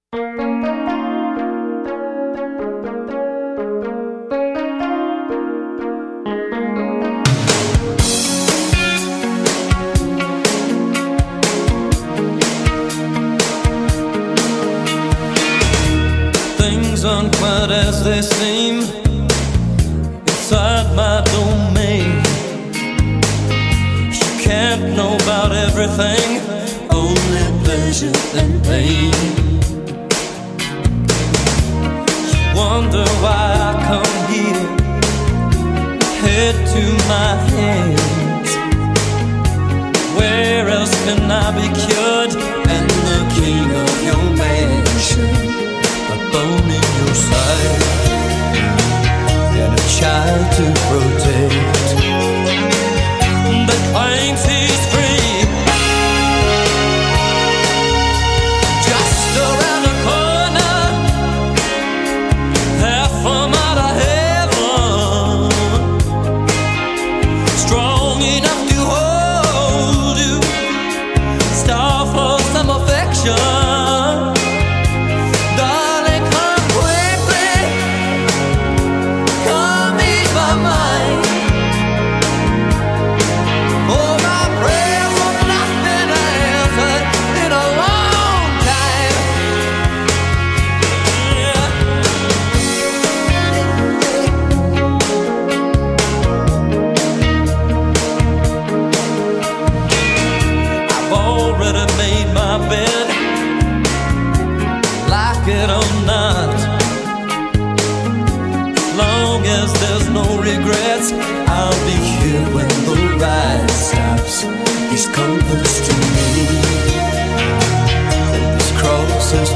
Things aren't quite as they seem inside my domain. She can't know about everything, only pleasure and pain. Wonder why I come here, head to my hands. Where else can I be cured and the king of your mansion? A bone in your side and a child to protect that claims he's free. Just around the corner, half from out of heaven, strong enough to hold you, star for some affection. Bed, like it or not, as long as there's no regrets, I'll be here when the ride stops. These comforts to me, and this cross is